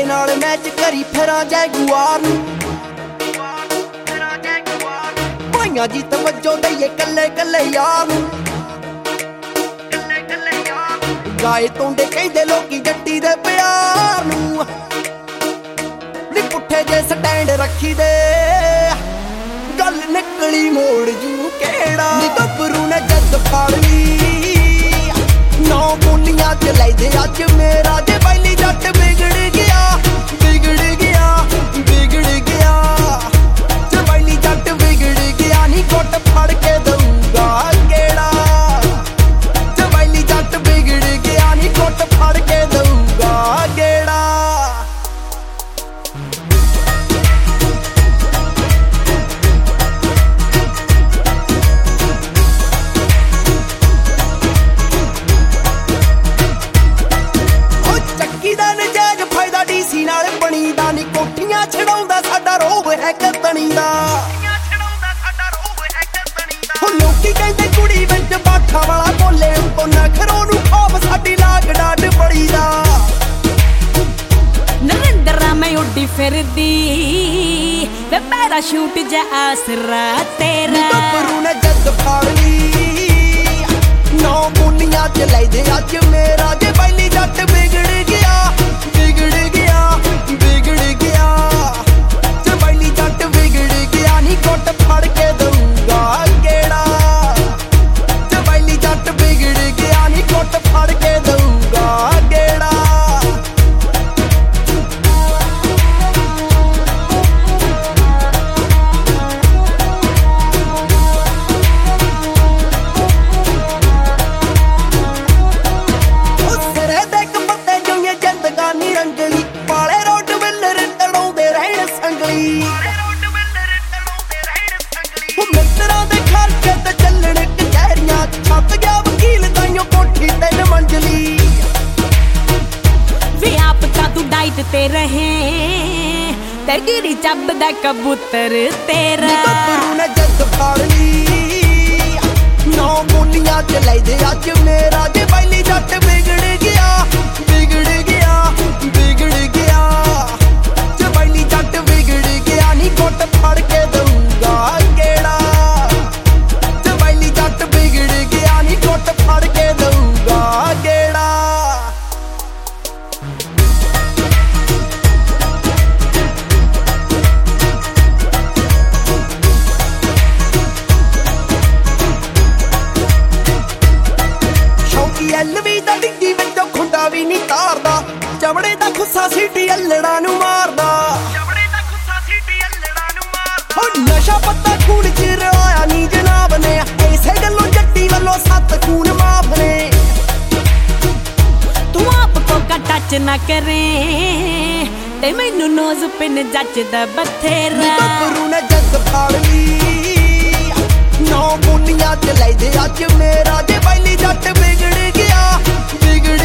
ਤੇਰੇ ਨਾਲ ਮੈਚ ਕਰੀ ਫਿਰਾਂ ਜੈਗੁਆਰ ਨੂੰ ਭਾਈਆਂ ਜੀ ਤਵੱਜੋ ਦਈਏ ਕੱਲੇ ਕੱਲੇ ਯਾਰ ਨੂੰ ਗਾਏ ਤੋਂਦੇ ਕਹਿੰਦੇ ਲੋਕੀ ਜੱਟੀ ਦੇ ਪਿਆਰ ਨੂੰ ਨੀ ਪੁੱਠੇ ਜੇ ਸਟੈਂਡ ਰੱਖੀ ਦੇ ਗੱਲ ਨਿਕਲੀ ਮੋੜ ਜੂ ਕਿਹੜਾ ਨੀ ਗੱਭਰੂ ਨੇ ਜੱਦ ਫੜ ਲਈ ਨੌ ਬੋਲੀਆਂ ਚ ਲੈਦੇ ਅੱਜ ਮੇਰਾ ਜੇ ਬੈਲੀ ਜੱਟ ਵਿਗੜ ਗਿਆ ਵਿਗੜ ਗਿਆ ਵਿਗੜ ਗਿਆ ਜੇ ਬੈਲੀ ਜੱਟ ਵਿਗੜ ਗਿਆ ਨੀ ਕੁੱਟ ਫੜ ਕੇ ਦਊਗਾ ਕਿਹੜਾ ਜੇ ਬੈਲੀ ਜੱਟ ਵਿਗੜ ਗਿਆ ਨੀ ਕੁੱਟ ਫੜ ਕੇ ਦਊਗਾ ਕਿਹੜਾ ਨਾਲ ਬਣੀ ਦਾ ਨੀ ਕੋਠੀਆਂ ਛਡਾਉਂਦਾ ਸਾਡਾ ਰੋਹ ਹੈ ਕਤਣੀ ਦਾ ਹੁਣ ਲੋਕੀ ਕਹਿੰਦੇ ਕੁੜੀ ਵਿੱਚ ਬਾਠਾ ਵਾਲਾ ਬੋਲੇ ਉਤੋਂ ਨਖਰੋਂ ਨੂੰ ਖੋਬ ਸਾਡੀ ਲਾਗ ਡਾਡ ਬੜੀ ਦਾ ਨਰਿੰਦਰਾ ਮੈਂ ਉੱਡੀ ਫਿਰਦੀ ਵੇ ਮੇਰਾ ਸ਼ੂਟ ਜਾ ਆਸਰਾ ਤੇਰਾ ਗੱਭਰੂ ਨੇ ਜੱਦ ਫੜ ਲਈ ਨੌ ਬੋਲੀਆਂ ਚ ਲੈਦੇ ਅੱਜ ਮੇਰਾ ਜੇ ਬੈਲੀ ਜੱਟ ਵਿਗੜ ਗਿਆ ਵਿਗੜ ਗਿਆ ਵਿਗੜ ਗਿਆ ਜੇ ਬੈਲੀ ਜੱਟ ਵਿਗੜ ਗਿਆ ਨੀ ਕੁੱਟ ਫੜ ਕੇ ਦਊਗਾ ਕਿਹੜਾ ਜੇ ਬੈਲੀ ਜੱਟ ਵਿਗੜ ਗਿਆ ਨੀ ਕੁੱਟ ਫੜ ਕੇ ਦਊਗਾ ਕਿਹੜਾ ਮਿੱਤਰਾਂ ਦੇ ਖਰਚੇ ਤੇ ਚੱਲਣ ਕਚਹਿਰੀਆਂ ਛੱਤ ਗਿਆ ਵਕੀਲ ਤਾਈਓ ਕੋਠੀ 3 ਮੰਜ਼ਲੀ ਵੇ ਆਪ ਤਾਂ ਤੂੰ ਡਾਈਟ ਤੇ ਰਹੇ ਤਰਗੀਰੀ ਚੱਬਦਾ ਕਬੂਤਰ ਤੇਰਾ ਗੱਭਰੂ ਨੇ ਜੱਦ ਫੜ ਲਈ ਨੌ ਬੋਲੀਆਂ ਚ ਲੈਦੇ ਅੱਜ ਮੇਰਾ ਜੇ ਬੈਲੀ ਜੱਟ ਵਿਗੜ ਗਿਆ ਵਿਗੜ ਗਿਆ ਵਿਗੜ ਗਿਆ ਜੇ ਬੈਲੀ ਜੱਟ ਵਿਗੜ ਗਿਆ ਨੀ ਕੁੱਟ ਫੜ ਕੇ ਦਊਗਾ ਕਿਹੜਾ ਜੇ ਬੈਲੀ ਜੱਟ ਵਿਗੜ ਗਿਆ ਨੀ ਕੁੱਟ ਫੜ ਕੇ ਦਊਗਾ ਕਿਹੜਾ ਸ਼ੌਂਕੀ ਐਲਵੀ ਦਾ ਡਿੱਗੀ ਵਿੱਚੋਂ ਖੁੰਡਾ ਵੀ ਨਹੀਂ ਤਾਰਦਾ ਚਮੜੇ ਦਾ ਖੁੱਸਾ ਸੀਟੀ ਅਲੜਾ ਨੂੰ ਮਾਰਦਾ ਨਸ਼ਾ ਪੱਤਾ ਖੂਨ ਚ ਰਲਾਇਆ ਨੀ ਜਨਾਬ ਨੇ ਇਸੇ ਗੱਲੋਂ ਜੱਟੀ ਵੱਲੋਂ 7 ਖੂਨ ਮਾਫ ਨੇ ਤੂੰ ਆਪ ਕੋ ਟੱਚ ਨਾ ਕਰੇ ਤੇ ਮੈਨੂੰ ਨੋਜ਼ ਪਿੰਨ ਜੱਜਦਾ ਬਥੇਰਾ ਗੱਭਰੂ ਨੇ ਜੱਦ ਫੜ ਲਈ ਨੌ ਬੋਲੀਆਂ ਚ ਲੈਦੇ ਅੱਜ ਮੇਰਾ ਜੇ ਬੈਲੀ ਜੱਟ ਵਿਗੜ ਗਿਆ ਵਿਗੜ